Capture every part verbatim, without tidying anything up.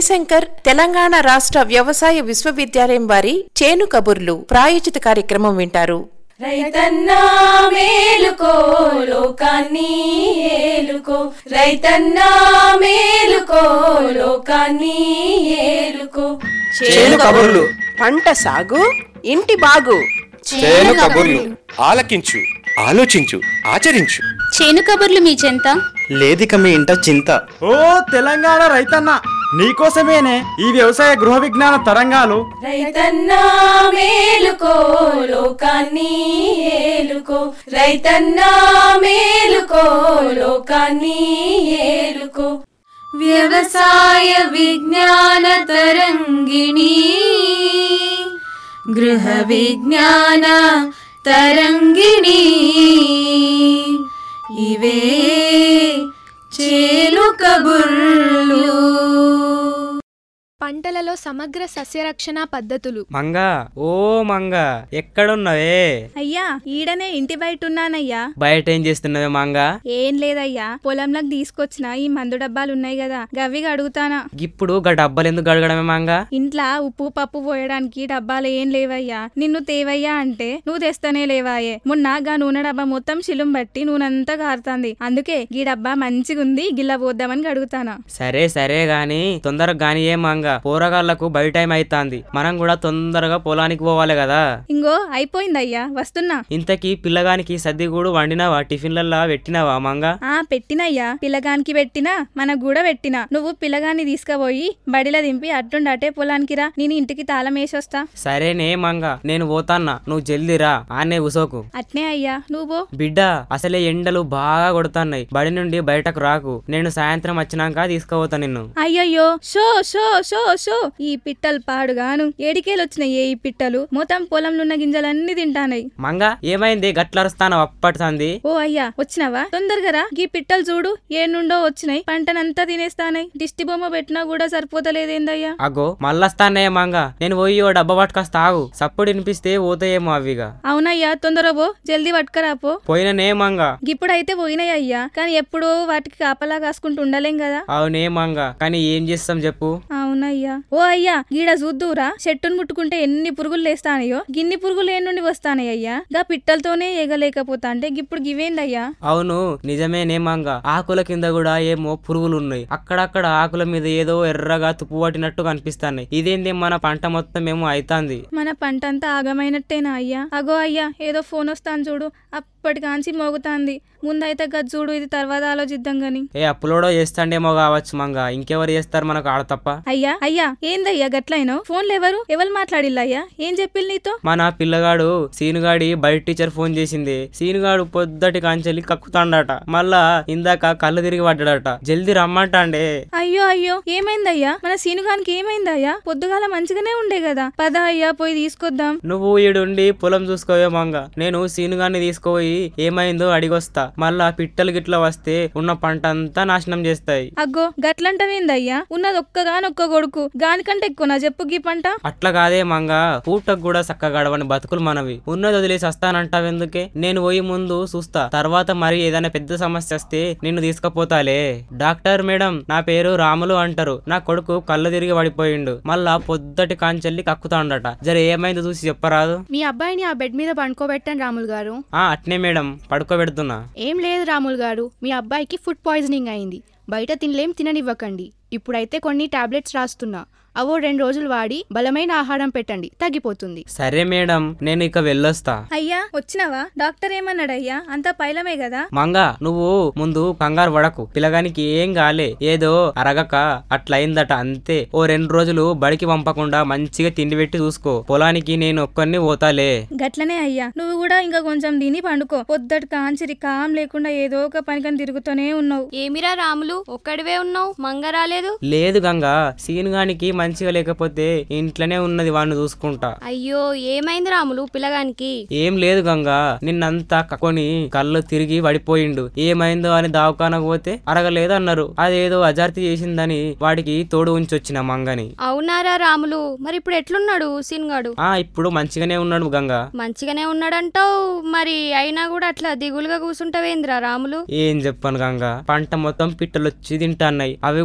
శంకర్ తెలంగాణ రాష్ట్ర వ్యవసాయ విశ్వవిద్యాలయం వారి చేను కబుర్లు ప్రాయోజిత కార్యక్రమం వింటారు. రైతన్నా మేలుకో లోకాన్ని ఏలుకో, రైతన్నా మేలుకో లోకాన్ని ఏలుకో. చేను కబుర్లు, పంట సాగు ఇంటి బాగు. చేను కబుర్లు ఆలకించు, ఆలోచించు, ఆచరించు. చేను కబుర్లు మీ చెంత లేదిక మీ ఇంట చింత. ఓ తెలంగాణ రైతన్న, నీకోసమేనే ఈ వ్యవసాయ గృహ విజ్ఞాన తరంగాలు. రైతన్నా మేలుకో లోకాన్ని ఏలుకో, రైతన్నా మేలుకో లోకాన్ని ఏలుకో. వ్యవసాయ విజ్ఞాన తరంగిణి, గృహ విజ్ఞాన తరంగిణి, ఇవే చేను కబుర్లు. పంటలలో సమగ్ర సస్యరక్షణ పద్ధతులు. మంగా ఓ మంగా ఎక్కడున్నావే? అయ్యా ఈడనే ఇంటి బయట ఉన్నానయ్యా. బయట ఏం చేస్తున్నావే మంగా? ఏం లేదయ్యా, పొలంలోకి తీసుకొచ్చిన ఈ మందు డబ్బాలు ఉన్నాయి కదా, గవి అడుగుతానా. ఇప్పుడు గా డబ్బాలు ఎందుకు గడగడమే మంగా? ఇంట్లో ఉప్పు పప్పు పోయడానికి డబ్బాలు ఏం లేవయ్యా. నిన్ను తేవయ్యా అంటే నువ్వు తెస్తనే లేవాయే. మొన్న గా నూనె డబ్బా మొత్తం శిలుం బట్టి నూనెంతా కారుతాంది. అందుకే గీ డబ్బా మంచిగుంది, గిల్ల పోద్దామని అడుగుతానా. సరే సరే గాని తొందరగా గాని ఏ మంగా, పోరగాళ్లకు బయట టైం అయితాంది, మనం కూడా తొందరగా పొలానికి పోవాలి కదా. ఇంగో అయిపోయిందయ్యా, వస్తున్నా. ఇంతకీ పిల్లగానికి సద్దిగూడు వండినావా? టిఫిన్లల్లా పెట్టినావా మంగా? ఆ పెట్టినయ్యా, పిల్లగానికి పెట్టినా మనకు కూడా పెట్టినా. నువ్వు పిల్లగాన్ని తీసుకుపోయి బడిలో దింపి అట్టుండటే పొలానికి రా, నేను ఇంటికి తాళం వేసొస్తా. సరేనే మంగా, నేను పోతాన్నా, నువ్వు జల్దిరా, ఆనే ఉసోకు. అట్నే అయ్యా, నువ్వు బిడ్డ అసలే ఎండలు బాగా కొడుతున్నాయి, బడి నుండి బయటకు రాకు, నేను సాయంత్రం వచ్చినాక తీసుకుపోతా నిన్ను. అయ్యయ్యో, షో షో షో షో ఈ పిట్టలు పాడుగాను, ఏడికేలొచ్చినాయి ఈ పిట్టలు, మొత్తం పొలంలో ఉన్న గింజలన్నీ తింటానాయి. మంగా ఏమైంది గట్లరుస్తాను అప్పటింది? ఓ అయ్యా వచ్చినావా, తొందరగా రా. ఈ పిట్టలు చూడు ఏ నుండో వచ్చినాయి, పంటనంతా తినేస్తానాయి. దిష్టి బొమ్మ పెట్టినా కూడా సరిపోతలేదేందయ్యా. అగో మళ్ళొస్తానే మంగా, నేను పోయి ఓ డబ్బా పట్టుకొస్తా ఆగు, సప్పుడు వినిపిస్తే పోతాయేమో అవిగా. అవునయ్యా తొందర పో, జల్దీ పట్టుకరాపో. పోయిననే మంగా. ఇప్పుడైతే పోయినాయి అయ్యా, కానీ ఎప్పుడో వాటికి కాపలా కాసుకుంటూ ఉండలేం కదా. అవునే మంగా, కానీ ఏం చేస్తాం చెప్పు. అవునయ్యా. ఓ అయ్యా గీడ చూద్దురా, చెట్టును ముట్టుకుంటే ఎన్ని పురుగులు లేస్తానయో, గిన్ని పురుగులు ఏ నుండి వస్తానయ్యా. గా పిట్టలతోనే ఎగలేకపోతా అంటే ఇప్పుడు గివేందయ్యా. అవును నిజమేనే మంగా, ఆకుల కింద కూడా ఏమో పురుగులు ఉన్నాయి, అక్కడక్కడ ఆకుల మీద ఏదో ఎర్రగా తుప్పు పట్టినట్టు కనిపిస్తాయి. ఇదేంది మన పంట మొత్తం ఏమో అయితాంది. మన పంట అంతా ఆగమైనట్టేనా అయ్యా. అగో అయ్యా ఏదో ఫోన్ వస్తాను చూడు, అప్పటికాంచి మోగుతాంది. ముందైతే గది చూడు, ఇది తర్వాత ఆలోచిద్దాం గాని. ఏ అప్లోడో చేస్తాండేమో కావచ్చు మంగా, ఇంకెవరు చేస్తారు మనకు ఆడ తప్ప. అయ్యా అయ్యా ఏందయ్యా గట్లయినో, ఫోన్లు ఎవరు ఎవరు మాట్లాడిల్లయ్యా, ఏం చెప్పిల్ నీతో? మన పిల్లగాడు సీనుగాడి బయట టీచర్ ఫోన్ చేసింది. సీనుగాడు పొద్దటి కాంచెల్లి కక్కుతాండట, మళ్ళా ఇందాక కళ్ళు తిరిగి పడ్డాడట, జల్దీ రమ్మంటాండే. అయ్యో అయ్యో ఏమైందయ్యా, మన సీనుగానికి ఏమైందయ్యా? పొద్దుగాల మంచిగానే ఉండే కదా, పద అయ్యా పోయి తీసుకొద్దాం. నువ్వు ఈడుండి పొలం చూసుకోవే మంగా, నేను సీనుగాన్ని తీసుకుపోయి ఏమైందో అడిగొస్తా. మళ్ళా పిట్టలు గిట్ల వస్తే ఉన్న పంట అంతా నాశనం చేస్తాయి. అగ్గో గట్లంటవేందయ్యా, ఉన్నది ఒక్కగానొక్క కొడుకు, గానికంటే ఎక్కువ నా చెప్పు గీ పంట. అట్లా కాదే మంగా, పూటకు కూడా చక్కగా గడవని బతుకులు మనవి, ఉన్నది వదిలేసి వస్తానంటావెందుకే? నేను పోయి ముందు చూస్తా, తర్వాత మరి ఏదైనా పెద్ద సమస్య వస్తే నిన్ను తీసుకుపోతాలే. డాక్టర్ మేడం నా పేరు రాములు అంటారు, నా కొడుకు కళ్ళు తిరిగి పడిపోయిండు, మళ్ళా పొద్దటి కాంచెల్లి కక్కుతాండట, జర ఏమైందో చూసి చెప్పరాదు. మీ అబ్బాయిని ఆ బెడ్ మీద పండుకోబెట్టండి రాములు గారు. ఆ అట్నే మేడం, పడుకోబెడుతున్నా. ఏం లేదు రాములు గారు, మీ అబ్బాయికి ఫుడ్ పాయిజనింగ్ అయింది, బయట తినలేం, తిననివ్వకండి. ఇప్పుడైతే కొన్ని టాబ్లెట్స్ రాస్తున్నా, అవో రెండు రోజులు వాడి బలమైన ఆహారం పెట్టండి, తగ్గిపోతుంది. సరే మేడం, నేను ఇక వెళ్ళొస్తా. అయ్యా వచ్చినావా, డాక్టర్ ఏమన్నాడయ్యా? అంతా పైలమే కదా. మంగా నువ్వు ముందు కంగారు పడకు, పిల్లగానికి ఏం కాలే, ఏదో అరగక అట్లయిందట అంతే. ఓ రెండు రోజులు బడికి పంపకుండా మంచిగా తిండి పెట్టి చూసుకో, పొలానికి నేను ఒక్కరిని పోతాలే. గట్లనే అయ్యా, నువ్వు కూడా ఇంకా కొంచెం తిని పండుకో, పొద్దటి కాంచిరి కాం లేకుండా ఏదో ఒక పనికని తిరుగుతూనే ఉన్నావు. ఏమిరా రాములు ఒక్కడివే ఉన్నావు, మంగ రాలేదు? లేదు గంగా, సీనుగానికి మంచిగా లేకపోతే ఇంట్లోనే ఉన్నది, వాడిని చూసుకుంటా. అయ్యో ఏమైంది రాములు పిల్లగానికి? ఏం లేదు గంగా, నిన్నంతా కక్కొని కళ్ళు తిరిగి పడిపోయిండు, ఏమైందో అని దవాఖానకు పోతే అరగలేదు అన్నారు, అదేదో అజార్తి చేసిందని వాడికి తోడు ఉంచొచ్చిన మంగని. అవునారా రాములు, మరి ఇప్పుడు ఎట్లున్నాడు సీనుగాడు? ఆ ఇప్పుడు మంచిగానే ఉన్నాడు గంగా. మంచిగానే ఉన్నాడంటావు, మరి అయినా కూడా అట్లా దిగులుగా కూర్చుంటావేంద్రా రాములు? ఏం చెప్పను గంగా, పంట మొత్తం పిట్టలొచ్చి తింటాన్నాయి, అవి కూడా సరిపో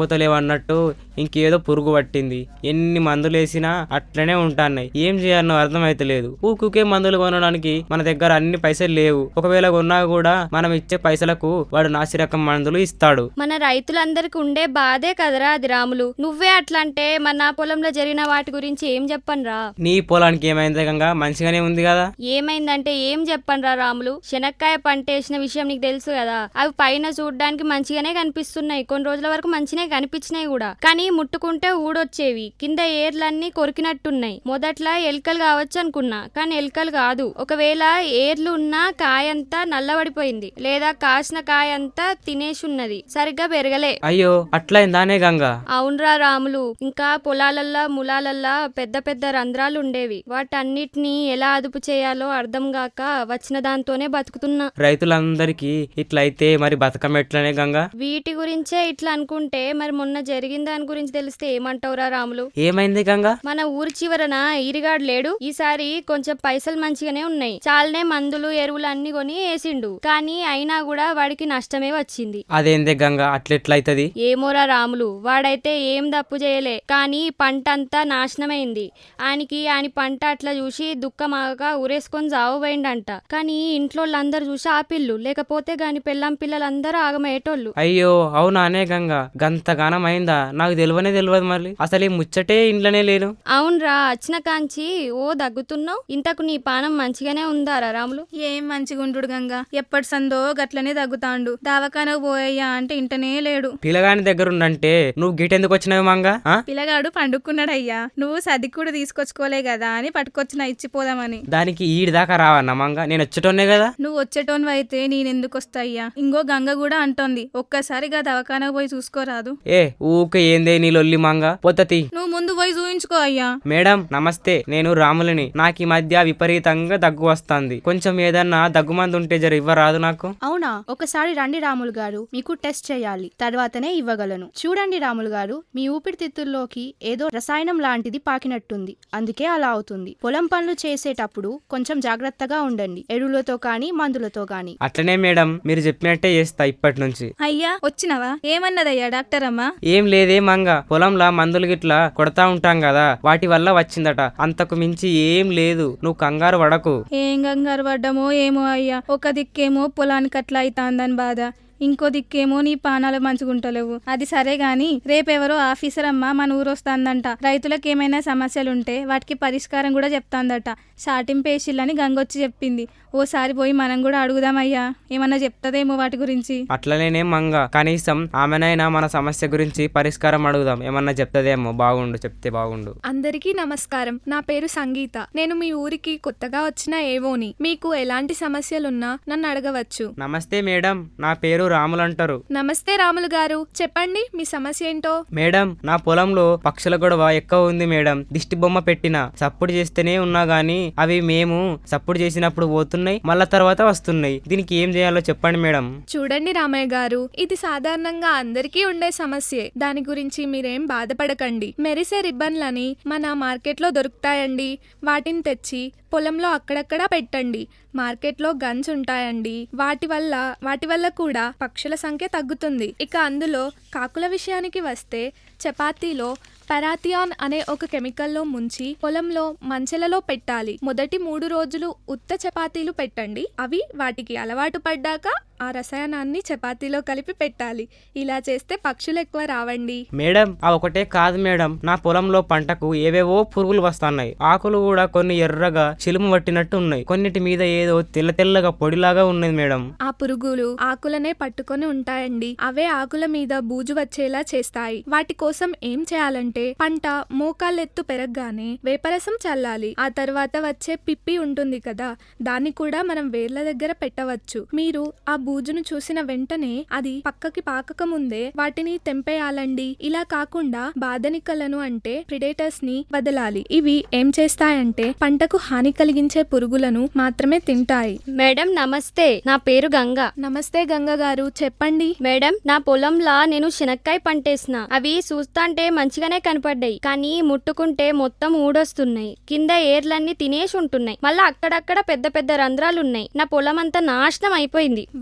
తగ్గిపోతలేవు అన్నట్టు ఇంకేదో పురుగు పట్టింది. ఎన్ని మందులు వేసినా అట్లనే ఉంటాన్నాయి. ఏం చేయాలో అర్థమైతలేదు. ఊకుకే మందులు కొనడానికి మన దగ్గర అన్ని పైసలు లేవు. ఒకవేళ కొన్నా కూడా మనం ఇచ్చే పైసలకు వాడు నాసి రకం మందులు ఇస్తాడు. మన రైతులందరికి ఉండే బాధే కదరా అది రాములు. నువ్వే అట్లంటే మన పొలంలో జరిగిన వాటి గురించి ఏం చెప్పనురా? నీ పొలానికి ఏమైంది గంగా? మంచిగానే ఉంది కదా. ఏమైందంటే ఏం చెప్పనురా రాములు. శనక్కాయ పంట వేసిన విషయం నీకు తెలుసు కదా. అవి పైన చూడడానికి మంచిగానే కనిపిస్తున్నాయి, కొన్ని రోజుల వరకు మంచిగానే కనిపించినాయి కూడా. కానీ ముట్టుకుంటే ఊడొచ్చేవి, కింద ఏర్లన్నీ కొరికినట్టున్నాయి. మొదట్లో ఎలుకలు కావచ్చు అనుకున్నా, కానీ ఎలుకలు కాదు. ఒకవేళ ఏర్లు ఉన్నా కాయంతా నల్లబడిపోయింది, లేదా కాసిన కాయంతా తినేసి ఉన్నది, సరిగ్గా పెరగలే. అయ్యో అట్లయిందానే గంగా? అవునరా రాములు. ఇంకా పొలాలల్లా ములాలల్లా పెద్ద పెద్ద రంధ్రాలు ఉండేవి. వాటన్నిటిని ఎలా అదుపు చేయాలో అర్థం గాక వచ్చిన దాంతోనే బతుకుతున్నా. రైతులందరికీ ఇట్లయితే మరి బతకం ఎట్లనే గంగా? వీటి గురించే ఇట్లా అనుకుంటే మరి మొన్న జరిగిన దాని గురించి తెలిస్తే ఏమంటావురా రాములు? ఏమైంది గంగా? మన ఊరి చివరన ఈరిగాడు లేడు. ఈసారి కొంచెం పైసలు మంచిగానే ఉన్నాయి, చాలనే మందులు ఎరువులు అన్ని కొని వేసిండు. కానీ అయినా కూడా వాడికి నష్టమే వచ్చింది. అదేందే గంగా అట్లెట్లయితది? ఏమోరా రాములు, వాడైతే ఏం తప్పు చేయలే, కానీ పంట అంతా నాశనమైంది. ఆయనకి ఆయన పంట అట్లా చూసి దుఃఖమాగా ఊరేసుకొని జావబోయిండంట. కానీ ఇంట్లో అందరు చూసి ఆపిల్లు, లేకపోతే గాని పెళ్ళం పిల్లలందరూ ఆగమయ్యేటోళ్ళు. అయ్యో అవునానే గంగా? గంతగానం అయిందా? నాకు తెలియనే తెలియదు. మళ్ళీ అసలు ఈ ముచ్చటే ఇంట్లోనే లేను. అవునరా, వచ్చిన కాంచి ఓ దగ్గుతున్నావు. ఇంతకు నీ పానం మంచిగానే ఉందారా రాములు? ఏం మంచిగా ఉండు గంగా, ఎప్పటి సందో గట్లనే దగ్గుతాండు. దావకానకు పోయ్యా అంటే ఇంటనే లేడు. పిల్లగాని దగ్గర ఉండంటే నువ్వు గిటెందుకు వచ్చినావు మంగా? పిల్లగాడు పండుకున్నాడయ్యా, నువ్వు సదికి కూడా తీసుకొచ్చుకోలే కదా అని పట్టుకొచ్చిన ఇచ్చిపోదామని. దానికి ఈడి దాకా రావన్నా మంగా? నేను వచ్చేటోనే కదా. నువ్వు వచ్చేటోన్ అయితే నేనెందుకు వస్తాయ్యా? ఇంకో గంగ కూడా అంటోంది, ఒక్కసారిగా దవాఖానకు పోయి చూసుకోరాదు? ఏ ఊకే ఏందే నీ లొల్లి మంగా? పొత్తతి నువ్వు ముందు పోయి చూయించుకో అయ్యా. మేడం నమస్తే, నేను రాములని. నాకు ఈ మధ్య విపరీతంగా దగ్గు వస్తుంది. కొంచెం ఏదన్నా దగ్గు మందు ఉంటే జర ఇవ్వరాదు నాకు? అవునా, ఒకసారి రండి రాములు గారు, మీకు టెస్ట్ చేయాలి, తర్వాతనే ఇవ్వగలను. చూడండి రాములు గారు, మీ ఊపిరితిత్తుల్లోకి ఏదో రసాయనం లాంటిది పాకినట్టుంది, అందుకే అలా అవుతుంది. పొలం పనులు చేసేటప్పుడు కొంచెం జాగ్రత్తగా ఉండండి, ఎరువులతో కానీ మందులతో కానీ. అట్లనే మేడం, మీరు చెప్పినట్టే చేస్తా ఇప్పటి నుంచి. అయ్యా వచ్చినవా? ఏమన్నదయ్యా డాక్టర్ అమ్మా? ఏం లేదే మంగా, పొలంలా మందులు గిట్లా కొడతా ఉంటాం కదా, వాటి వల్ల వచ్చిందట, అంతకు మించి ఏం లేదు. నువ్వు కంగారు పడకు. ఏం కంగారు పడ్డమో ఏమో అయ్యా. ఒక దిక్కేమో పొలానికి అట్లా అవుతాందని బాధ, ఇంకో దిక్కేమో నీ పానాలు మంచుకుంటలేవు. అది సరే గాని రేపెవరో ఆఫీసర్ అమ్మ మన ఊరు వస్తాందంట. రైతులకు ఏమైనా సమస్యలుంటే వాటికి పరిష్కారం కూడా చెప్తాందట. షాటింపేసిల్లని గంగొచ్చి చెప్పింది. ఓసారి పోయి మనం కూడా అడుగుదామయ్యా, ఏమన్నా చెప్తదేమో వాటి గురించి. అట్లనేనే మంగ, కనీసం ఆమెనైనా మన సమస్య గురించి పరిష్కారం అడుగుదాం, ఏమన్నా చెప్తదేమో. బాగుండు, చెప్తే బాగుండు. అందరికీ నమస్కారం, నా పేరు సంగీత. నేను మీ ఊరికి కొత్తగా వచ్చిన ఏవోని. మీకు ఎలాంటి సమస్యలున్నా నన్ను అడగవచ్చు. నమస్తే మేడం, నా పేరు రాములు అంటారు. నమస్తే రాములు గారు, చెప్పండి మీ సమస్య ఏంటో. మేడం, నా పొలంలో పక్షుల గొడవ ఎక్కువ ఉంది మేడం. దిష్టి బొమ్మ పెట్టిన, సప్పుడు చేస్తేనే ఉన్నా గానీ అవి మేము సప్పుడు చేసినప్పుడు పోతున్నాయి, మళ్ళా తర్వాత వస్తున్నాయి. దీనికి ఏం చేయాలో చెప్పండి మేడం. చూడండి రామయ్య గారు, ఇది సాధారణంగా అందరికీ ఉండే సమస్యే. దాని గురించి మీరేం బాధపడకండి. మెరిసే రిబ్బన్లని మన మార్కెట్లో దొరుకుతాయండి. వాటిని తెచ్చి పొలంలో అక్కడక్కడా పెట్టండి. మార్కెట్లో గన్స్ ఉంటాయండి, వాటి వల్ల వాటి వల్ల కూడా పక్షుల సంఖ్య తగ్గుతుంది. ఇక అందులో కాకుల విషయానికి వస్తే, చపాతీలో పెరాథియాన్ అనే ఒక కెమికల్లో ముంచి పొలంలో మంచెలలో పెట్టాలి. మొదటి మూడు రోజులు ఉత్త చపాతీలు పెట్టండి. అవి వాటికి అలవాటు పడ్డాక ఆ రసాయనాన్ని చపాతీలో కలిపి పెట్టాలి. ఇలా చేస్తే పక్షులు ఎక్కువ రావండి. మేడం, ఆ ఒకటే కాదు మేడం, నా పొలంలో పంటకు ఏవేవో పురుగులు వస్తున్నాయి. ఆకులు కూడా కొన్ని ఎర్రగా చిలుము పట్టినట్టు ఉన్నాయి, కొన్నిటి మీద ఏదో తెల్ల తెల్లగా పొడిలాగా ఉన్నది మేడం. ఆ పురుగులు ఆకులనే పట్టుకొని ఉంటాయండి. అవే ఆకుల మీద బూజు వచ్చేలా చేస్తాయి. వాటి కోసం ఏం చేయాలంటే, పంట మోకాళ్ళెత్తు పెరగగానే వేపరసం చల్లాలి. ఆ తర్వాత వచ్చే పిప్పి ఉంటుంది కదా, దాన్ని కూడా మనం వేర్ల దగ్గర పెట్టవచ్చు. మీరు ఆ బూజును చూసిన వెంటనే అది పక్కకి పాకక ముందే వాటిని తెంపేయాలండి. ఇలా కాకుండా బాధనికలను అంటే ప్రిడేటర్స్ ని వదలాలి. ఇవి ఏం చేస్తాయంటే పంటకు హాని కలిగించే పురుగులను మాత్రమే తింటాయి. మేడం నమస్తే, నా పేరు గంగ. నమస్తే గంగ గారు, చెప్పండి. మేడం, నా పొలంలా నేను శనక్కాయ పంటేసిన. అవి చూస్తాంటే మంచిగానే కనపడ్డాయి, కానీ ముట్టుకుంటే మొత్తం ఊడొస్తున్నాయి, కింద ఏర్లన్నీ తినేసి ఉంటున్నాయి, మళ్ళా అక్కడక్కడ పెద్ద పెద్ద రంధ్రాలున్నాయి. నా పొలం అంతా నాశనం అయిపోయింది.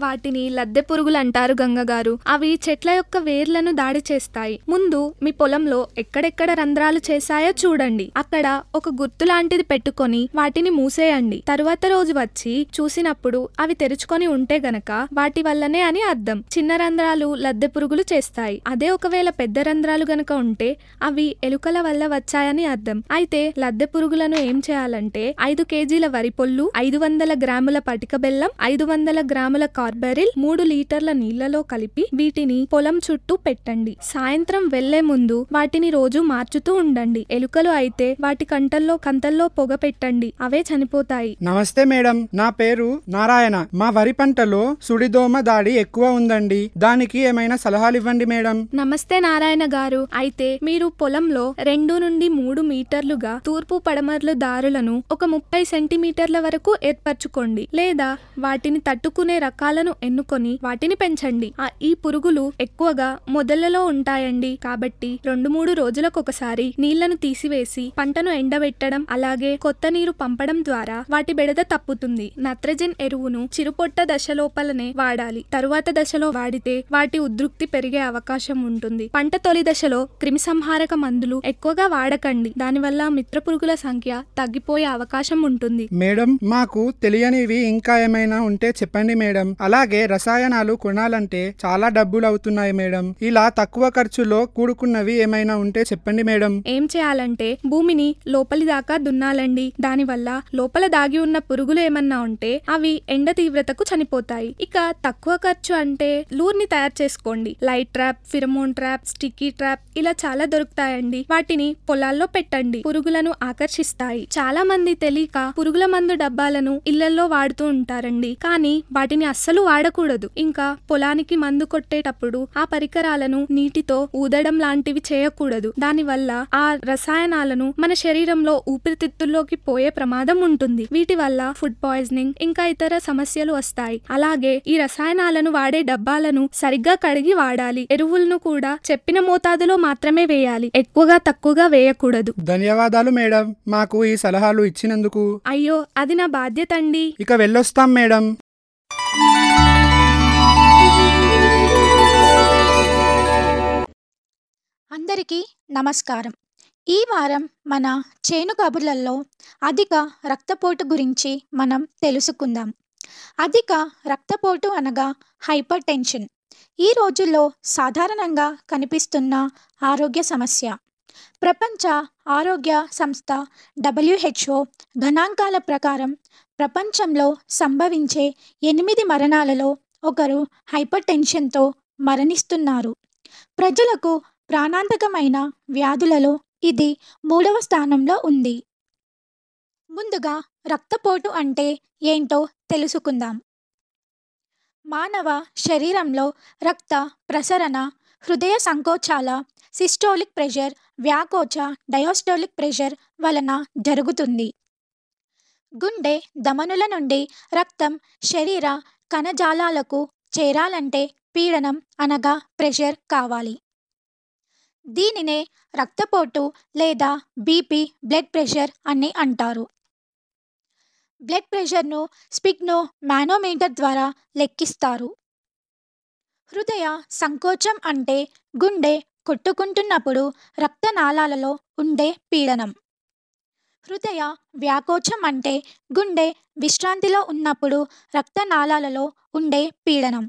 వాటిని లద్దె పురుగులు అంటారు గంగగారు. అవి చెట్ల యొక్క వేర్లను దాడి చేస్తాయి. ముందు మీ పొలంలో ఎక్కడెక్కడ రంధ్రాలు చేశాయో చూడండి. అక్కడ ఒక గుర్తు లాంటిది పెట్టుకొని వాటిని మూసేయండి. తరువాత రోజు వచ్చి చూసినప్పుడు అవి తెరుచుకొని ఉంటే గనక వాటి వల్లనే అని అర్థం. చిన్న రంధ్రాలు లద్దె పురుగులు చేస్తాయి. అదే ఒకవేళ పెద్ద రంధ్రాలు గనక ఉంటే అవి ఎలుకల వల్ల వచ్చాయని అర్థం. అయితే లద్దె పురుగులను ఏం చేయాలంటే ఐదు కేజీల వరి పొల్లు, ఐదు వందల గ్రాముల పటిక బెల్లం, ఐదు వందల గ్రాముల కార్బరిల్, మూడు లీటర్ల నీళ్లలో కలిపి వీటిని పొలం చుట్టూ పెట్టండి. సాయంత్రం వెళ్లే ముందు వాటిని రోజు మార్చుతూ ఉండండి. ఎలుకలు అయితే వాటి కంటల్లో కంతల్లో పొగ పెట్టండి, అవే చనిపోతాయి. నమస్తే మేడం, నా పేరు నారాయణ. మా వరి పంటలో సుడిదోమ దాడి ఎక్కువ ఉందండి. దానికి ఏమైనా సలహాలు ఇవ్వండి మేడం. నమస్తే నారాయణ గారు. అయితే మీరు పొలంలో రెండు నుండి మూడు మీటర్లుగా తూర్పు పడమర్లు దారులను ఒక ముప్పై సెంటీమీటర్ల వరకు ఏర్పరచుకోండి. లేదా వాటిని తట్టుకునే రకాలను ఎన్నుకొని వాటిని పెంచండి. ఆ ఈ పురుగులు ఎక్కువగా మొదళ్లలో ఉంటాయండి. కాబట్టి రెండు మూడు రోజులకు ఒకసారి నీళ్లను తీసివేసి పంటను ఎండబెట్టడం, అలాగే కొత్త నీరు పంపడం ద్వారా వాటి బెడద తప్పుతుంది. నత్రజన్ ఎరువును చిరుపొట్ట దశలోపలనే వాడాలి. తరువాత దశలో వాడితే వాటి ఉధృతి పెరిగే అవకాశం ఉంటుంది. పంట తొలి దశలో క్రిమిసంహారక మందులు ఎక్కువగా వాడకండి. దానివల్ల మిత్ర పురుగుల సంఖ్య తగ్గిపోయే అవకాశం ఉంటుంది. మేడం, మాకు తెలియనివి ఇంకా ఏమైనా ఉంటే చెప్పండి మేడం. అలాగే రసాయనాలు కొనాలంటే చాలా డబ్బులు అవుతున్నాయి మేడం. ఇలా తక్కువ ఖర్చులో కూడుకున్నవి ఏమైనా ఉంటే చెప్పండి మేడం. ఏం చేయాలంటే భూమిని లోపలి దాకా దున్నాలండి. దానివల్ల లోపల దాగి ఉన్న పురుగులు ఏమన్నా ఉంటే అవి ఎండ తీవ్రతకు చనిపోతాయి. ఇక తక్కువ ఖర్చు అంటే లూర్ని తయారు చేసుకోండి. Light trap, pheromone trap, sticky trap ఇలా చాలా దొరుకుతాయండి. వాటిని పొలాల్లో పెట్టండి. పురుగులను ఆకర్షిస్తాయి. చాలా మంది తెలియక పురుగుల మందు డబ్బాలను ఇళ్లలో వాడుతూ ఉంటారండి. కానీ వాటిని అస్సలు వాడకూడదు. ఇంకా పొలానికి మందు కొట్టేటప్పుడు ఆ పరికరాలను నీటితో ఊదడం లాంటివి చేయకూడదు. దానివల్ల ఆ రసాయనాలను మన శరీరంలో ఊపిరితిత్తుల్లోకి పోయే ప్రమాదం ఉంటుంది. వీటి వల్ల ఫుడ్ పాయిజనింగ్ ఇంకా ఇతర సమస్యలు వస్తాయి. అలాగే ఈ రసాయనాలను వాడే డబ్బాలను సరిగ్గా కడిగి వాడాలి. ఎరువులను కూడా చెప్పిన మోతాదులో మాత్రమే వేయాలి. ఎక్కువగా తక్కువగా వేయకూడదు. ధన్యవాదాలు మేడం, మాకు ఈ సలహాలు ఇచ్చినందుకు. అయ్యో, అది నా బాధ్యత అండి. ఇక వెళ్ళొస్తాం మేడం. అందరికీ నమస్కారం. ఈ వారం మన చేను కబుర్లలో అధిక రక్తపోటు గురించి మనం తెలుసుకుందాం. అధిక రక్తపోటు అనగా హైపర్ టెన్షన్ ఈ రోజుల్లో సాధారణంగా కనిపిస్తున్న ఆరోగ్య సమస్య. ప్రపంచ ఆరోగ్య సంస్థ డబ్ల్యూహెచ్ఓ గణాంకాల ప్రకారం ప్రపంచంలో సంభవించే ఎనిమిది మరణాలలో ఒకరు హైపర్ టెన్షన్తో మరణిస్తున్నారు. ప్రజలకు ప్రాణాంతకమైన వ్యాధులలో ఇది మూడవ స్థానంలో ఉంది. ముందుగా రక్తపోటు అంటే ఏంటో తెలుసుకుందాం. మానవ శరీరంలో రక్త ప్రసరణ హృదయ సంకోచాల, సిస్టోలిక్ ప్రెషర్, వ్యాకోచ డయాస్టోలిక్ ప్రెషర్ వలన జరుగుతుంది. గుండె ధమనుల నుండి రక్తం శరీర కణజాలాలకు చేరాలంటే పీడనం అనగా ప్రెషర్ కావాలి. దీనినే రక్తపోటు లేదా బీపీ బ్లడ్ ప్రెషర్ అని అంటారు. బ్లడ్ ప్రెషర్ను స్పిగ్నో మానోమీటర్ ద్వారా లెక్కిస్తారు. హృదయ సంకోచం అంటే గుండె కొట్టుకుంటున్నప్పుడు రక్తనాళాలలో ఉండే పీడనం. హృదయ వ్యాకోచం అంటే గుండె విశ్రాంతిలో ఉన్నప్పుడు రక్తనాళాలలో ఉండే పీడనం.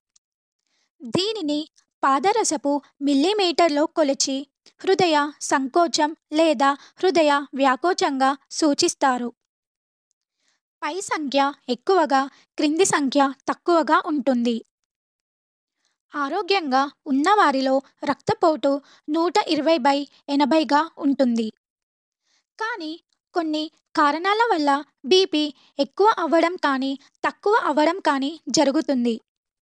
దీనిని పాదరసపు మిల్లీమీటర్లో కొలిచి హృదయ సంకోచం లేదా హృదయ వ్యాకోచంగా సూచిస్తారు. పై సంఖ్య ఎక్కువగా, క్రింది సంఖ్య తక్కువగా ఉంటుంది. ఆరోగ్యంగా ఉన్నవారిలో రక్తపోటు నూట ఇరవై బై ఎనభైగా ఉంటుంది. కానీ కొన్ని కారణాల వల్ల బీపీ ఎక్కువ అవ్వడం కానీ తక్కువ అవ్వడం కానీ జరుగుతుంది.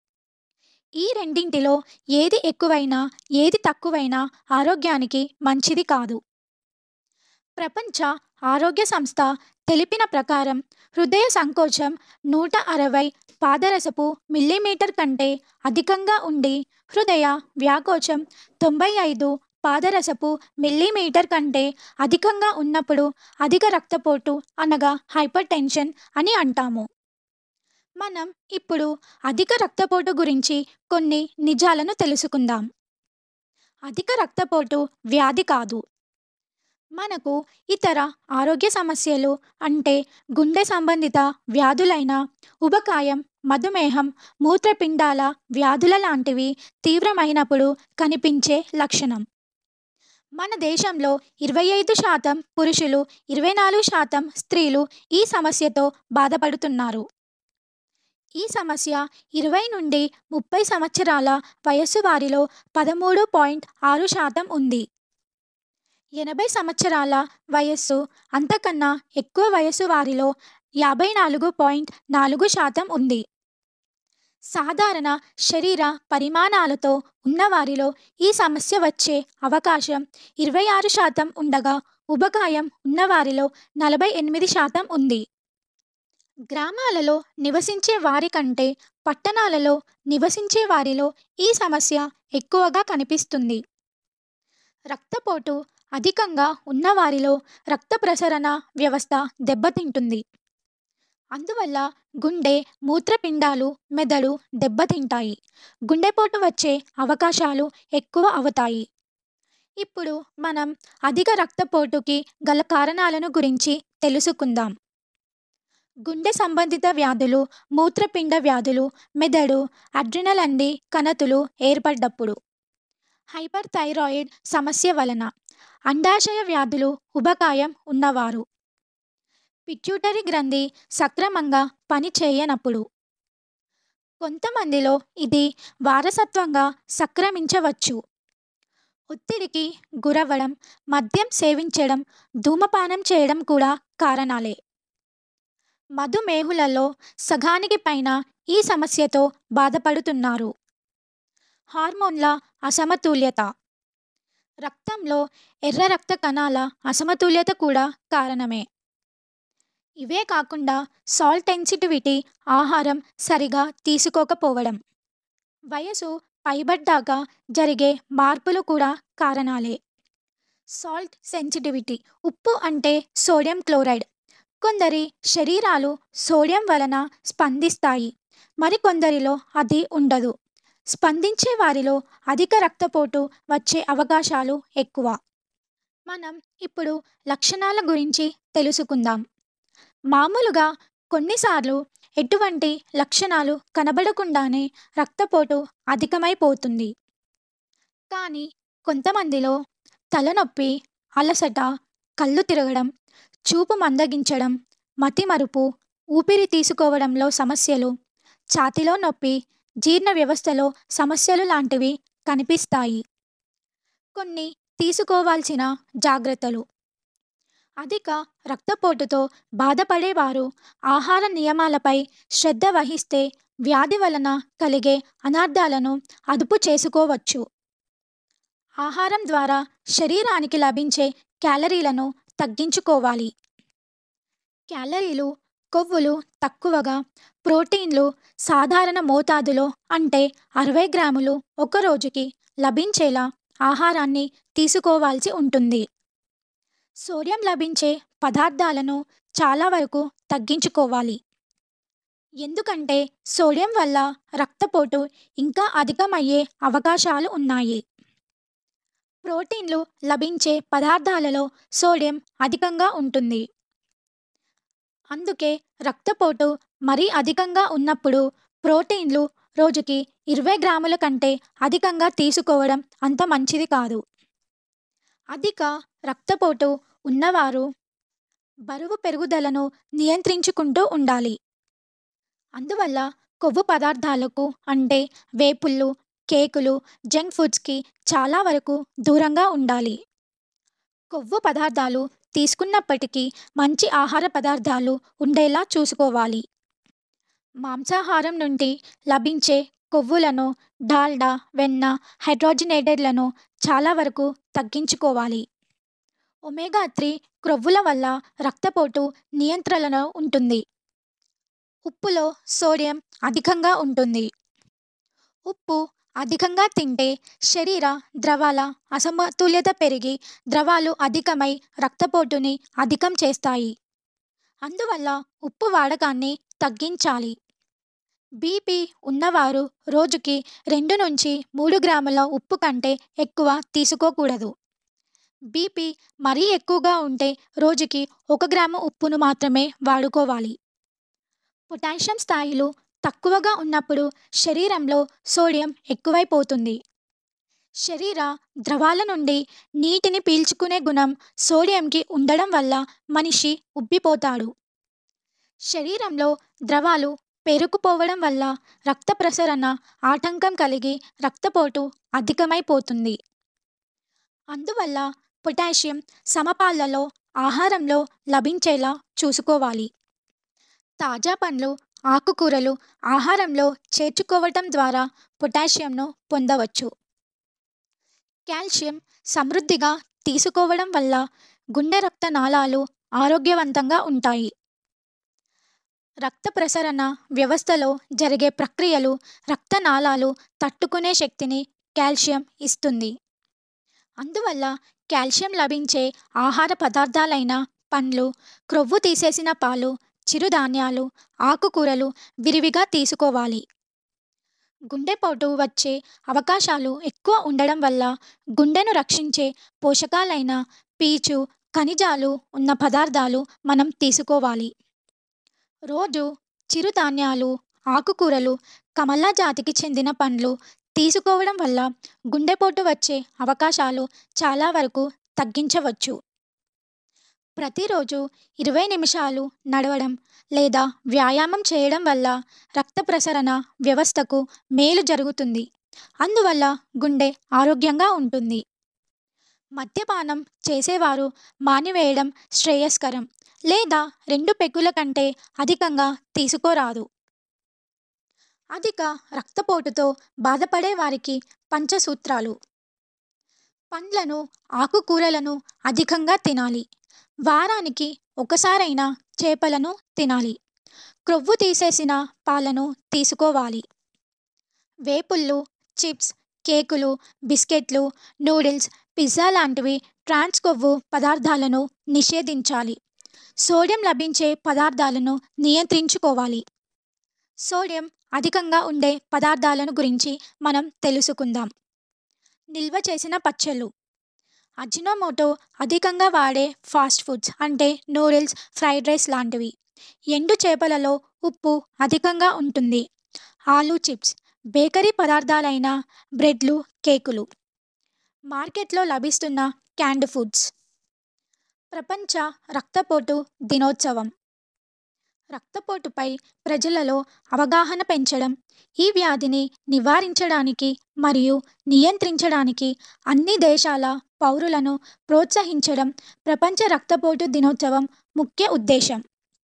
ఈ రెండింటిలో ఏది ఎక్కువైనా ఏది తక్కువైనా ఆరోగ్యానికి మంచిది కాదు. ప్రపంచ ఆరోగ్య సంస్థ తెలిపిన ప్రకారం హృదయ సంకోచం నూట అరవై పాదరసపు మిల్లీమీటర్ కంటే అధికంగా ఉండి హృదయ వ్యాకోచం తొంభై ఐదు పాదరసపు మిల్లీమీటర్ కంటే అధికంగా ఉన్నప్పుడు అధిక రక్తపోటు అనగా హైపర్ టెన్షన్ అని అంటాము. మనం ఇప్పుడు అధిక రక్తపోటు గురించి కొన్ని నిజాలను తెలుసుకుందాం. అధిక రక్తపోటు వ్యాధి కాదు. మనకు ఇతర ఆరోగ్య సమస్యలు అంటే గుండె సంబంధిత వ్యాధులైన ఉబకాయం, మధుమేహం, మూత్రపిండాల వ్యాధుల లాంటివి తీవ్రమైనప్పుడు కనిపించే లక్షణం. మన దేశంలో ఇరవై ఐదు శాతం పురుషులు, ఇరవై నాలుగు శాతం స్త్రీలు ఈ సమస్యతో బాధపడుతున్నారు. ఈ సమస్య ఇరవై నుండి ముప్పై సంవత్సరాల వయస్సు వారిలో పదమూడు పాయింట్ ఆరు శాతం ఉంది. ఎనభై సంవత్సరాల వయస్సు అంతకన్నా ఎక్కువ వయస్సు వారిలో యాభై నాలుగు పాయింట్ నాలుగు శాతం ఉంది. సాధారణ శరీర పరిమాణాలతో ఉన్నవారిలో ఈ సమస్య వచ్చే అవకాశం ఇరవై ఆరు శాతం ఉండగా, ఉబకాయం ఉన్నవారిలో నలభై ఎనిమిది శాతం ఉంది. గ్రామాలలో నివసించే వారి కంటే పట్టణాలలో నివసించే వారిలో ఈ సమస్య ఎక్కువగా కనిపిస్తుంది. రక్తపోటు అధికంగా ఉన్నవారిలో రక్త ప్రసరణ వ్యవస్థ దెబ్బతింటుంది. అందువల్ల గుండె, మూత్రపిండాలు, మెదడు దెబ్బతింటాయి. గుండెపోటు వచ్చే అవకాశాలు ఎక్కువ అవుతాయి. ఇప్పుడు మనం అధిక రక్తపోటుకి గల కారణాలను గురించి తెలుసుకుందాం. గుండె సంబంధిత వ్యాధులు, మూత్రపిండ వ్యాధులు, మెదడు, అడ్రినల్ కణతులు ఏర్పడ్డప్పుడు, హైపర్ థైరాయిడ్ సమస్య వలన, అండాశయ వ్యాధులు ఉబకాయం ఉన్నవారు, పిట్యూటరీ గ్రంథి సక్రమంగా పనిచేయనప్పుడు, కొంతమందిలో ఇది వారసత్వంగా సంక్రమించవచ్చు, ఒత్తిడికి గురవ్వడం, మద్యం సేవించడం, ధూమపానం చేయడం కూడా కారణాలే. మధుమేహులలో సగానికి పైన ఈ సమస్యతో బాధపడుతున్నారు. హార్మోన్ల అసమతుల్యత, రక్తంలో ఎర్ర రక్త కణాల అసమతుల్యత కూడా కారణమే. ఇవే కాకుండా సాల్ట్ సెన్సిటివిటీ, ఆహారం సరిగా తీసుకోకపోవడం, వయసు పైబడ్డాక జరిగే మార్పులు కూడా కారణాలే. సాల్ట్ సెన్సిటివిటీ, ఉప్పు అంటే సోడియం క్లోరైడ్. కొందరి శరీరాలు సోడియం వలన స్పందిస్తాయి, మరికొందరిలో అది ఉండదు. స్పందించే వారిలో అధిక రక్తపోటు వచ్చే అవకాశాలు ఎక్కువ. మనం ఇప్పుడు లక్షణాల గురించి తెలుసుకుందాం. మామూలుగా కొన్నిసార్లు ఎటువంటి లక్షణాలు కనబడకుండానే రక్తపోటు అధికమైపోతుంది. కానీ కొంతమందిలో తలనొప్పి, అలసట, కళ్ళు తిరగడం, చూపు మందగించడం, మతిమరుపు, ఊపిరి తీసుకోవడంలో సమస్యలు, ఛాతీలో నొప్పి, జీర్ణ వ్యవస్థలో సమస్యలు లాంటివి కనిపిస్తాయి. కొన్ని తీసుకోవాల్సిన జాగ్రత్తలు. అధిక రక్తపోటుతో బాధపడేవారు ఆహార నియమాలపై శ్రద్ధ వహిస్తే వ్యాధి వలన కలిగే అనర్థాలను అదుపు చేసుకోవచ్చు. ఆహారం ద్వారా శరీరానికి లభించే క్యాలరీలను తగ్గించుకోవాలి. క్యాలరీలు, కొవ్వులు తక్కువగా, ప్రోటీన్లు సాధారణ మోతాదులో అంటే అరవై గ్రాములు ఒక రోజుకి లభించేలా ఆహారాన్ని తీసుకోవాల్సి ఉంటుంది. సోడియం లభించే పదార్థాలను చాలా వరకు తగ్గించుకోవాలి. ఎందుకంటే సోడియం వల్ల రక్తపోటు ఇంకా అధికమయ్యే అవకాశాలు ఉన్నాయి. ప్రోటీన్లు లభించే పదార్థాలలో సోడియం అధికంగా ఉంటుంది. అందుకే రక్తపోటు మరీ అధికంగా ఉన్నప్పుడు ప్రోటీన్లు రోజుకి ఇరవై గ్రాముల కంటే అధికంగా తీసుకోవడం అంత మంచిది కాదు. అధిక రక్తపోటు ఉన్నవారు బరువు పెరుగుదలను నియంత్రించుకుంటూ ఉండాలి. అందువల్ల కొవ్వు పదార్థాలకు అంటే వేపుళ్ళు, కేకులు, జంక్ ఫుడ్స్కి చాలా వరకు దూరంగా ఉండాలి. కొవ్వు పదార్థాలు తీసుకున్నప్పటికీ మంచి ఆహార పదార్థాలు ఉండేలా చూసుకోవాలి. మాంసాహారం నుండి లభించే కొవ్వులను, డాల్డా, వెన్న, హైడ్రోజనేటెడ్లను చాలా వరకు తగ్గించుకోవాలి. ఒమేగా త్రీ క్రొవ్వుల వల్ల రక్తపోటు నియంత్రణలో ఉంటుంది. ఉప్పులో సోడియం అధికంగా ఉంటుంది. ఉప్పు అధికంగా తింటే శరీర ద్రవాల అసమతుల్యత పెరిగి ద్రవాలు అధికమై రక్తపోటుని అధికం చేస్తాయి. అందువల్ల ఉప్పు వాడకాన్ని తగ్గించాలి. బీపీ ఉన్నవారు రోజుకి రెండు నుంచి మూడు గ్రాముల ఉప్పు కంటే ఎక్కువ తీసుకోకూడదు. బీపీ మరీ ఎక్కువగా ఉంటే రోజుకి ఒక గ్రాము ఉప్పును మాత్రమే వాడుకోవాలి. పొటాషియం స్థాయిలు తక్కువగా ఉన్నప్పుడు శరీరంలో సోడియం ఎక్కువైపోతుంది. శరీర ద్రవాల నుండి నీటిని పీల్చుకునే గుణం సోడియంకి ఉండడం వల్ల మనిషి ఉబ్బిపోతాడు. శరీరంలో ద్రవాలు పేరుకుపోవడం వల్ల రక్త ప్రసరణ ఆటంకం కలిగి రక్తపోటు అధికమైపోతుంది. అందువల్ల పొటాషియం సమపాళ్లలో ఆహారంలో లభించేలా చూసుకోవాలి. తాజా పండ్లు, ఆకుకూరలు ఆహారంలో చేర్చుకోవటం ద్వారా పొటాషియంను పొందవచ్చు. కాల్షియం సమృద్ధిగా తీసుకోవడం వల్ల గుండె రక్త నాళాలు ఆరోగ్యవంతంగా ఉంటాయి. రక్త ప్రసరణ వ్యవస్థలో జరిగే ప్రక్రియలు రక్తనాళాలు తట్టుకునే శక్తిని కాల్షియం ఇస్తుంది. అందువల్ల కాల్షియం లభించే ఆహార పదార్థాలైన పండ్లు, క్రొవ్వు తీసేసిన పాలు, చిరుధాన్యాలు, ఆకుకూరలు విరివిగా తీసుకోవాలి. గుండెపోటు వచ్చే అవకాశాలు ఎక్కువ ఉండడం వల్ల గుండెను రక్షించే పోషకాలైన పీచు, ఖనిజాలు ఉన్న పదార్థాలు మనం తీసుకోవాలి. రోజు చిరుధాన్యాలు, ఆకుకూరలు, కమలా జాతికి చెందిన పండ్లు తీసుకోవడం వల్ల గుండెపోటు వచ్చే అవకాశాలు చాలా వరకు తగ్గించవచ్చు. ప్రతిరోజు ఇరవై నిమిషాలు నడవడం లేదా వ్యాయామం చేయడం వల్ల రక్త ప్రసరణ వ్యవస్థకు మేలు జరుగుతుంది. అందువల్ల గుండె ఆరోగ్యంగా ఉంటుంది. మద్యపానం చేసేవారు మానివేయడం శ్రేయస్కరం లేదా రెండు పెగ్గుల కంటే అధికంగా తీసుకోరాదు. అధిక రక్తపోటుతో బాధపడే వారికి పంచసూత్రాలు. పండ్లను, ఆకుకూరలను అధికంగా తినాలి. వారానికి ఒకసారైనా చేపలను తినాలి. క్రొవ్వు తీసేసిన పాలను తీసుకోవాలి. వేపుళ్ళు, చిప్స్, కేకులు, బిస్కెట్లు, నూడిల్స్, పిజ్జా లాంటివి ట్రాన్స్ కొవ్వు పదార్థాలను నిషేధించాలి. సోడియం లభించే పదార్థాలను నియంత్రించుకోవాలి. సోడియం అధికంగా ఉండే పదార్థాలను గురించి మనం తెలుసుకుందాం. నిల్వ చేసిన పచ్చళ్ళు. అజినోమోటో అధికంగా వాడే ఫాస్ట్ ఫుడ్స్ అంటే నూడిల్స్, ఫ్రైడ్ రైస్ లాంటివి. ఎండు చేపలలో ఉప్పు అధికంగా ఉంటుంది. ఆలూ చిప్స్, బేకరీ పదార్థాలైన బ్రెడ్లు, కేకులు. మార్కెట్లో లభిస్తున్న క్యాండ్ ఫుడ్స్. ప్రపంచ రక్తపోటు దినోత్సవం. రక్తపోటుపై ప్రజలలో అవగాహన పెంచడం, ఈ వ్యాధిని నివారించడానికి మరియు నియంత్రించడానికి అన్ని దేశాల పౌరులను ప్రోత్సహించడం ప్రపంచ రక్తపోటు దినోత్సవం ముఖ్య ఉద్దేశం.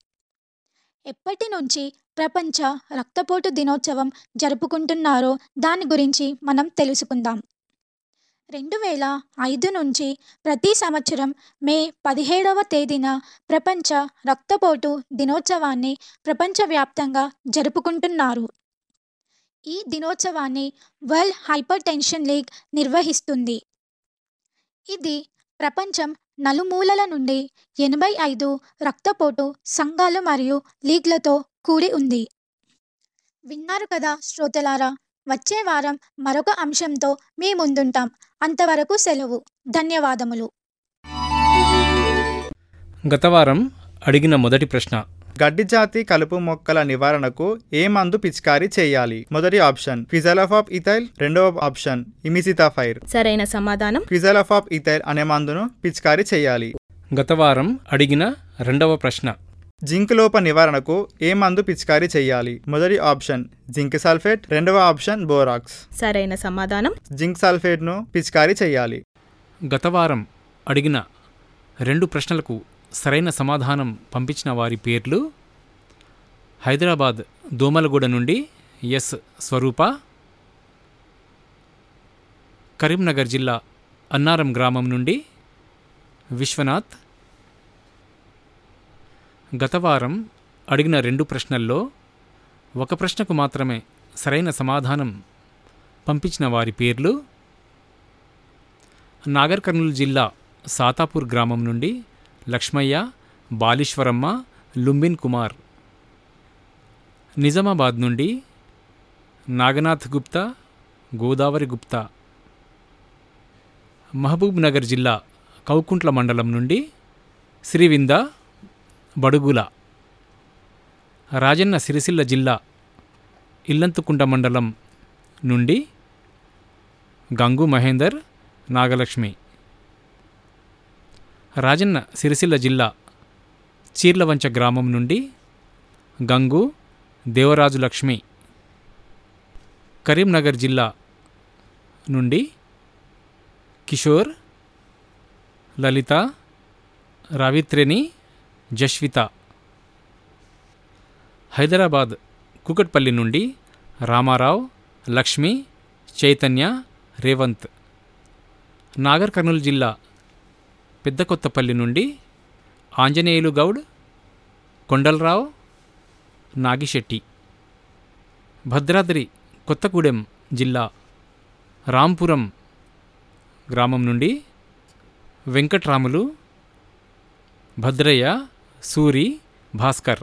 ఎప్పటి నుంచి ప్రపంచ రక్తపోటు దినోత్సవం జరుపుకుంటున్నారో దాని గురించి మనం తెలుసుకుందాం. రెండు వేల ఐదు నుంచి ప్రతి సంవత్సరం మే పదిహేడవ తేదీన ప్రపంచ రక్తపోటు దినోత్సవాన్ని ప్రపంచవ్యాప్తంగా జరుపుకుంటున్నారు. ఈ దినోత్సవాన్ని వరల్డ్ హైపర్ టెన్షన్ లీగ్ నిర్వహిస్తుంది. ఇది ప్రపంచం నలుమూలల నుండి ఎనభై ఐదు రక్తపోటు సంఘాలు మరియు లీగ్లతో కూడి ఉంది. విన్నారు కదా శ్రోతలారా, వచ్చే వారం మరొక అంశంతో మీ ముందుంటాం. అంతవరకు సెలవు. ధన్యవాదములు. గత వారం అడిగిన మొదటి ప్రశ్న, గడ్డి జాతి కలుపు మొక్కల నివారణకు ఏ మందు పిచికారీ చేయాలి? మొదటి ఆప్షన్ క్విజాలఫాప్ ఇథైల్, రెండవ ఆప్షన్ ఇమిసితాఫైర్. సరైన సమాధానం క్విజాలఫాప్ ఇథైల్ అనే మందును పిచికారీ చేయాలి. గత వారం అడిగిన రెండవ ప్రశ్న, జింక్ లోప నివారణకు ఏ మందు పిచికారీ చేయాలి? మొదటి ఆప్షన్ జింక్ సల్ఫేట్, రెండవ ఆప్షన్ బోరాక్స్. సరైన సమాధానం జింక్ సల్ఫేట్ ను పిచికారీ చేయాలి. గత వారం అడిగిన రెండు ప్రశ్నలకు సరైన సమాధానం పంపించిన వారి పేర్లు: హైదరాబాద్ దోమలగూడ నుండి ఎస్ స్వరూప, కరీంనగర్ జిల్లా అన్నారం గ్రామం నుండి విశ్వనాథ్. గత వారం అడిగిన రెండు ప్రశ్నల్లో ఒక ప్రశ్నకు మాత్రమే సరైన సమాధానం పంపించిన వారి పేర్లు: నాగర్ కర్నూలు జిల్లా సాతాపూర్ గ్రామం నుండి లక్ష్మయ్య, బాలీశ్వరమ్మ, లుంబిన్ కుమార్. నిజామాబాద్ నుండి నాగనాథ్ గుప్తా, గోదావరి గుప్తా. మహబూబ్ నగర్ జిల్లా కౌకుంట్ల మండలం నుండి శ్రీవింద బడుగుల. రాజన్న సిరిసిల్ల జిల్లా ఇల్లంతుకుంట మండలం నుండి గంగు మహేందర్, నాగలక్ష్మి. రాజన్న సిరిసిల్ల జిల్లా చీర్లవంచ గ్రామం నుండి గంగు, దేవరాజు లక్ష్మి. కరీంనగర్ జిల్లా నుండి కిషోర్, లలిత, రవిత్రేణి, జస్విత. హైదరాబాద్ కుకట్పల్లి నుండి రామారావు, లక్ష్మి, చైతన్య, రేవంత్. నాగర్ కర్నూలు జిల్లా పెద్దకొత్తపల్లి నుండి ఆంజనేయులు గౌడ్, కొండలరావు, నాగిశెట్టి. భద్రాద్రి కొత్తగూడెం జిల్లా రాంపురం గ్రామం నుండి వెంకట్రాములు, భద్రయ్య, సూరి, భాస్కర్.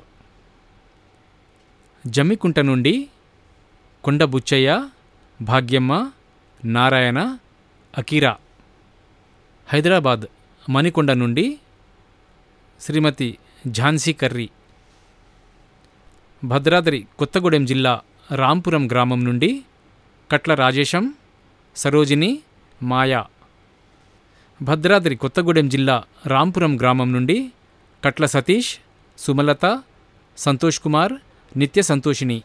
జమ్మికుంట నుండి కొండ బుచ్చయ్య, భాగ్యమ్మ, నారాయణ, అకీరా. హైదరాబాద్ మణికొండ నుండి శ్రీమతి ఝాన్సీ కర్రీ. భద్రాద్రి కొత్తగూడెం జిల్లా రాంపురం గ్రామం నుండి కట్ల రాజేశం, సరోజిని, మాయా. భద్రాద్రి కొత్తగూడెం జిల్లా రాంపురం గ్రామం నుండి కట్ల సతీష్, సుమలత, సంతోష్ కుమార్, నిత్య సంతోషిని.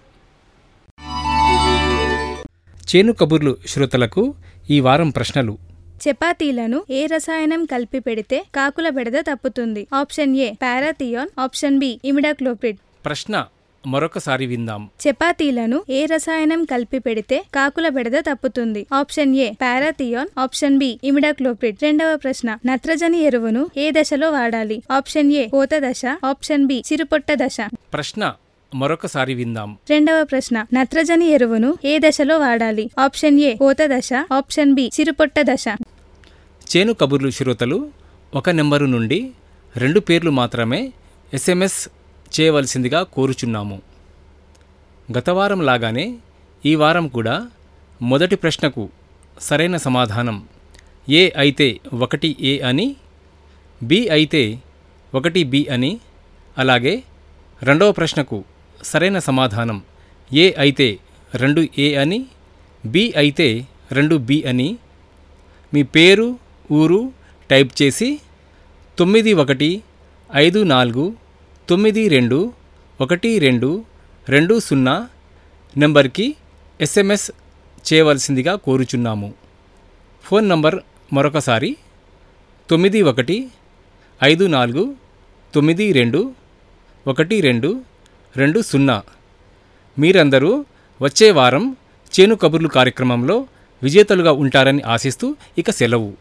చేను కబుర్లు శ్రోతలకు ఈ వారం ప్రశ్నలు. చపాతీలను ఏ రసాయనం కలిపి పెడితే కాకుల బెడద తప్పుతుంది? Option A parathion, option B imidacloprid. ప్రశ్న మరొకసారి విందాం. చపాతీలను ఏ రసాయనం కలిపి పెడితే కాకుల బెడద తప్పుతుంది? Option A parathion, option B imidacloprid. రెండవ ప్రశ్న, నత్రజని ఎరువును ఏ దశలో వాడాలి? ఆప్షన్ ఏ కోత దశ, ఆప్షన్ బి చిరుపొట్ట దశ. ప్రశ్న మరొకసారి విందాం. రెండవ ప్రశ్న, నత్రజని ఎరువును ఏ దశలో వాడాలి? ఆప్షన్ ఏ కోత దశ, ఆప్షన్ బి చిరుపొట్ట దశ. చేను కబుర్లు శ్రోతలు ఒక నెంబరు నుండి రెండు పేర్లు మాత్రమే ఎస్ఎంఎస్ చేయవలసిందిగా కోరుచున్నాము. గతవారం లాగానే ఈ వారం కూడా మొదటి ప్రశ్నకు సరైన సమాధానం ఏ అయితే ఒకటి ఏ అని, బి అయితే ఒకటి బి అని, అలాగే రెండవ ప్రశ్నకు సరైన సమాధానం ఏ అయితే రెండు ఏ అని, బి అయితే రెండు బి అని మీ పేరు, ఊరు టైప్ చేసి తొమ్మిది ఒకటి ఐదు నాలుగు తొమ్మిది రెండు ఒకటి రెండు రెండు సున్నా నెంబర్కి ఎస్ఎంఎస్ చేయవలసిందిగా కోరుచున్నాము. ఫోన్ నంబర్ మరొకసారి తొమ్మిది ఒకటి ఐదు నాలుగు తొమ్మిది రెండు ఒకటి రెండు రెండు సున్నా. మీరందరూ వచ్చే వారం చేను కబుర్లు కార్యక్రమంలో విజేతలుగా ఉంటారని ఆశిస్తూ ఇక సెలవు.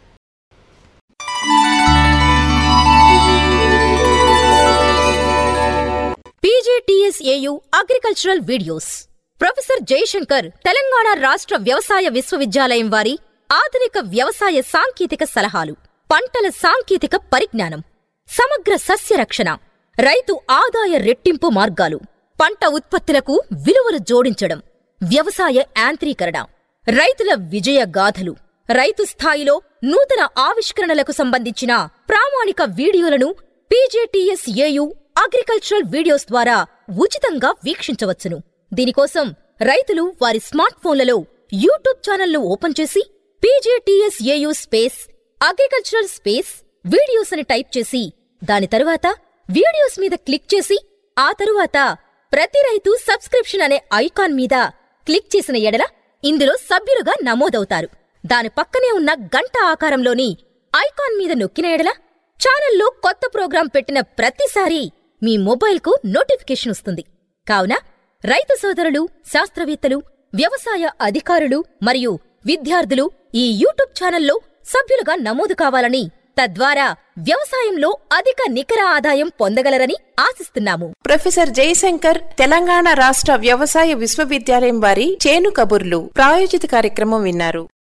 PGTSAU agricultural videos. Professor Jayashankar Telangana రాష్ట్ర వ్యవసాయ విశ్వవిద్యాలయం వారి ఆధునిక వ్యవసాయ సాంకేతిక సలహాలు, పంటల సాంకేతిక పరిజ్ఞానం, సమగ్ర సస్య రక్షణ, రైతు ఆదాయ రెట్టింపు మార్గాలు, పంట ఉత్పత్తులకు విలువలు జోడించడం, వ్యవసాయ యాంత్రీకరణ, రైతుల విజయ గాథలు, రైతు స్థాయిలో నూతన ఆవిష్కరణలకు సంబంధించిన ప్రామాణిక వీడియోలను పీజేటీఎస్ఏయు అగ్రికల్చరల్ వీడియోస్ ద్వారా ఉచితంగా వీక్షించవచ్చును. దీనికోసం రైతులు వారి స్మార్ట్ ఫోన్లలో యూట్యూబ్ ఛానల్ను ఓపెన్ చేసి PJTSAU space agricultural space videos అని టైప్ చేసి దాని తరువాత వీడియోస్ మీద క్లిక్ చేసి ఆ తరువాత ప్రతి రైతు సబ్స్క్రిప్షన్ అనే ఐకాన్ మీద క్లిక్ చేసిన ఎడల ఇందులో సభ్యులుగా నమోదవుతారు. దాని పక్కనే ఉన్న గంట ఆకారంలోని ఐకాన్ మీద నొక్కిన ఎడల ఛానల్లో కొత్త ప్రోగ్రాం పెట్టిన ప్రతిసారి మీ మొబైల్కు నోటిఫికేషన్ వస్తుంది. కావున రైతు సోదరులు, శాస్త్రవేత్తలు, వ్యవసాయ అధికారులు మరియు విద్యార్థులు ఈ యూట్యూబ్ ఛానల్లో సభ్యులుగా నమోదు కావాలని, తద్వారా వ్యవసాయంలో అధిక నికర ఆదాయం పొందగలరని ఆశిస్తున్నాము. ప్రొఫెసర్ జయశంకర్ తెలంగాణ రాష్ట్ర వ్యవసాయ విశ్వవిద్యాలయం వారి చేను కబుర్లు ప్రాయోజిత కార్యక్రమం విన్నారు.